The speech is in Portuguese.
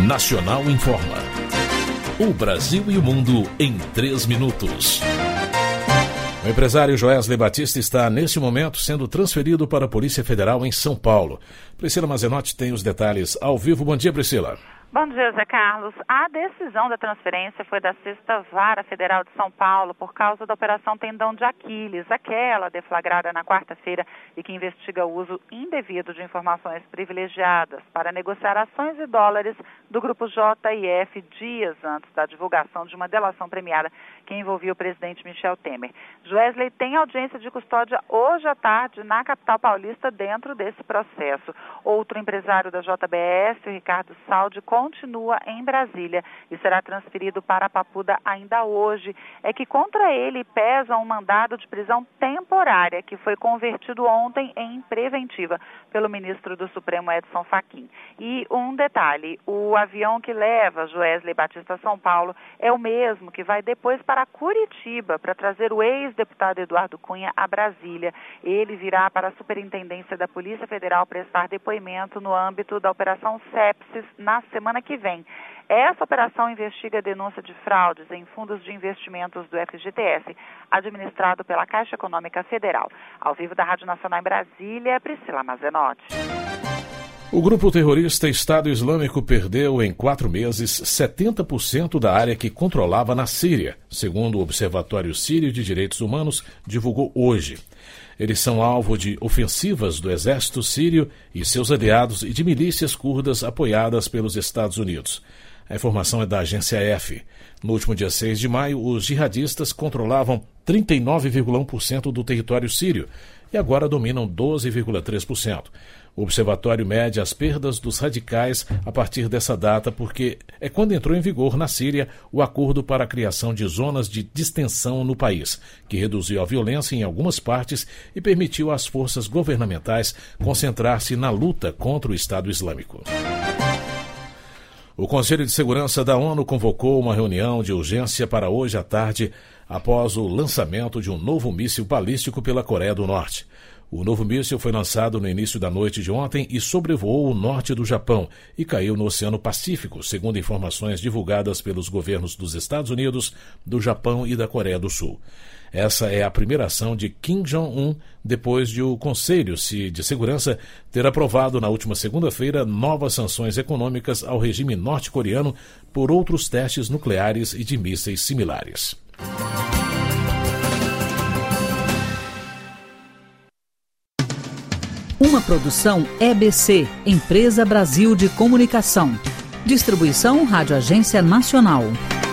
Nacional Informa. O Brasil e o mundo em 3 minutos. O empresário Joesley Batista está, neste momento, sendo transferido para a Polícia Federal em São Paulo. Priscila Mazenotti tem os detalhes ao vivo. Bom dia, Priscila. Bom dia, Zé Carlos. A decisão da transferência foi da 6ª Vara Federal de São Paulo por causa da Operação Tendão de Aquiles, aquela deflagrada na quarta-feira e que investiga o uso indevido de informações privilegiadas para negociar ações e dólares do grupo JIF dias antes da divulgação de uma delação premiada que envolvia o presidente Michel Temer. Joesley tem audiência de custódia hoje à tarde na capital paulista dentro desse processo. Outro empresário da JBS, o Ricardo Saldi, continua em Brasília e será transferido para a Papuda ainda hoje. É que contra ele pesa um mandado de prisão temporária que foi convertido ontem em preventiva pelo ministro do Supremo Edson Fachin. E um detalhe, o avião que leva Joesley Batista a São Paulo é o mesmo que vai depois para Curitiba para trazer o ex-deputado Eduardo Cunha a Brasília. Ele virá para a Superintendência da Polícia Federal prestar depoimento no âmbito da Operação Sepsis na semana que vem. Essa operação investiga a denúncia de fraudes em fundos de investimentos do FGTS, administrado pela Caixa Econômica Federal. Ao vivo da Rádio Nacional em Brasília, Priscila Mazenotti. O grupo terrorista Estado Islâmico perdeu em 4 meses 70% da área que controlava na Síria, segundo o Observatório Sírio de Direitos Humanos divulgou hoje. Eles são alvo de ofensivas do exército sírio e seus aliados e de milícias curdas apoiadas pelos Estados Unidos. A informação é da agência EFE. No último dia 6 de maio, os jihadistas controlavam 39,1% do território sírio e agora dominam 12,3%. O observatório mede as perdas dos radicais a partir dessa data porque é quando entrou em vigor na Síria o acordo para a criação de zonas de distensão no país, que reduziu a violência em algumas partes e permitiu às forças governamentais concentrar-se na luta contra o Estado Islâmico. O Conselho de Segurança da ONU convocou uma reunião de urgência para hoje à tarde após o lançamento de um novo míssil balístico pela Coreia do Norte. O novo míssil foi lançado no início da noite de ontem e sobrevoou o norte do Japão e caiu no Oceano Pacífico, segundo informações divulgadas pelos governos dos Estados Unidos, do Japão e da Coreia do Sul. Essa é a primeira ação de Kim Jong-un depois de o Conselho de Segurança ter aprovado na última segunda-feira novas sanções econômicas ao regime norte-coreano por outros testes nucleares e de mísseis similares. Uma produção EBC, Empresa Brasil de Comunicação. Distribuição Rádio Agência Nacional.